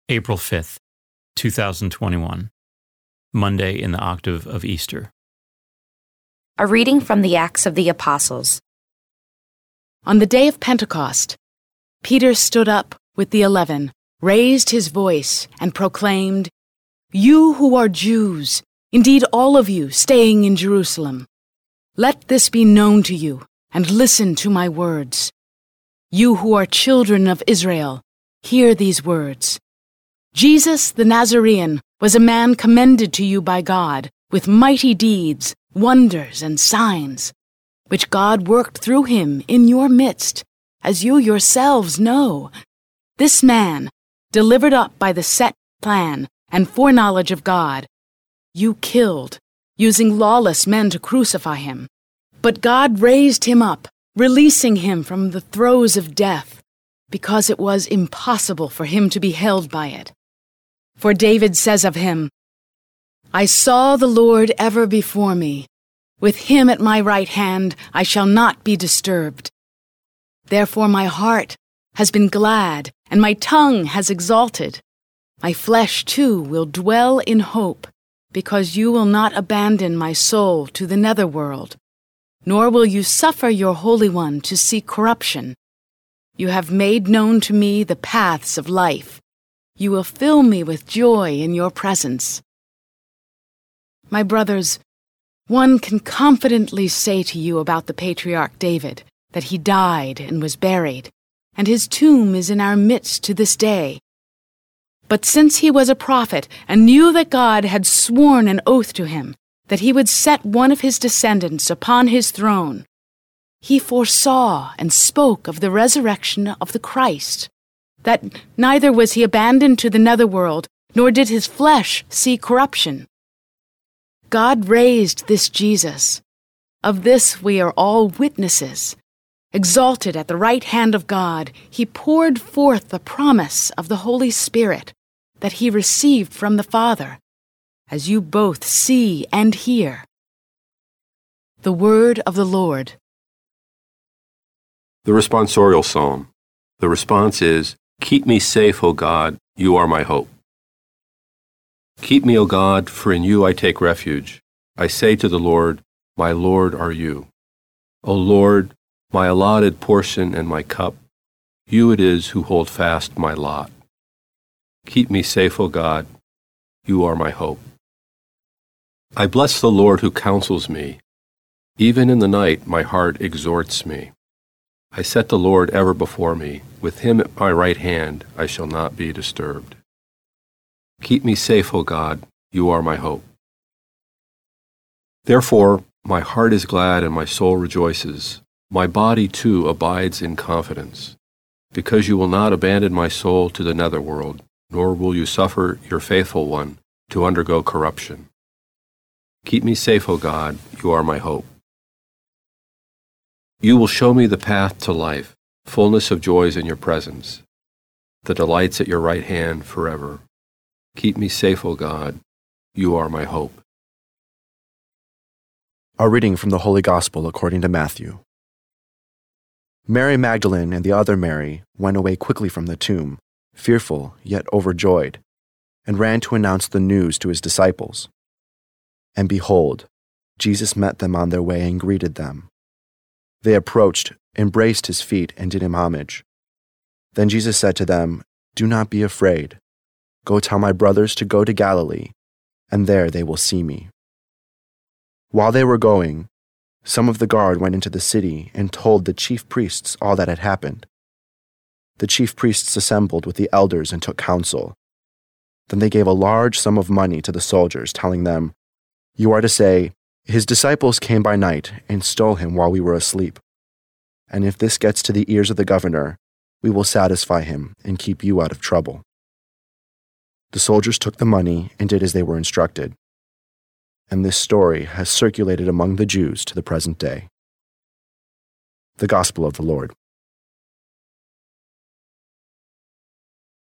April 5th, 2021, Monday in the octave of Easter. A reading from the Acts of the Apostles. On the day of Pentecost, Peter stood up with the 11, raised his voice, and proclaimed, "You who are Jews, indeed all of you staying in Jerusalem, let this be known to you, and listen to my words. You who are children of Israel, hear these words. Jesus the Nazarene was a man commended to you by God with mighty deeds, wonders, and signs, which God worked through him in your midst, as you yourselves know. This man, delivered up by the set plan and foreknowledge of God, you killed, using lawless men to crucify him. But God raised him up, releasing him from the throes of death, because it was impossible for him to be held by it. For David says of him, 'I saw the Lord ever before me. With him at my right hand I shall not be disturbed. Therefore my heart has been glad, and my tongue has exalted. My flesh too will dwell in hope, because you will not abandon my soul to the netherworld, nor will you suffer your Holy One to see corruption. You have made known to me the paths of life. You will fill me with joy in your presence.' My brothers, one can confidently say to you about the patriarch David that he died and was buried, and his tomb is in our midst to this day. But since he was a prophet and knew that God had sworn an oath to him that he would set one of his descendants upon his throne, he foresaw and spoke of the resurrection of the Christ, that neither was he abandoned to the netherworld, nor did his flesh see corruption. God raised this Jesus. Of this we are all witnesses. Exalted at the right hand of God, he poured forth the promise of the Holy Spirit that he received from the Father, as you both see and hear." The word of the Lord. The responsorial psalm. The response is, "Keep me safe, O God, you are my hope." Keep me, O God, for in you I take refuge. I say to the Lord, my Lord are you. O Lord, my allotted portion and my cup, you it is who hold fast my lot. Keep me safe, O God, you are my hope. I bless the Lord who counsels me. Even in the night my heart exhorts me. I set the Lord ever before me. With him at my right hand I shall not be disturbed. Keep me safe, O God, you are my hope. Therefore my heart is glad and my soul rejoices. My body too abides in confidence, because you will not abandon my soul to the netherworld, nor will you suffer your faithful one to undergo corruption. Keep me safe, O God, you are my hope. You will show me the path to life, fullness of joys in your presence, the delights at your right hand forever. Keep me safe, O God, you are my hope. A reading from the Holy Gospel according to Matthew. Mary Magdalene and the other Mary went away quickly from the tomb, fearful yet overjoyed, and ran to announce the news to his disciples. And behold, Jesus met them on their way and greeted them. They approached, embraced his feet, and did him homage. Then Jesus said to them, "Do not be afraid. Go tell my brothers to go to Galilee, and there they will see me." While they were going, some of the guard went into the city and told the chief priests all that had happened. The chief priests assembled with the elders and took counsel. Then they gave a large sum of money to the soldiers, telling them, "You are to say, 'His disciples came by night and stole him while we were asleep. And if this gets to the ears of the governor, we will satisfy him and keep you out of trouble.'" The soldiers took the money and did as they were instructed. And this story has circulated among the Jews to the present day. The Gospel of the Lord.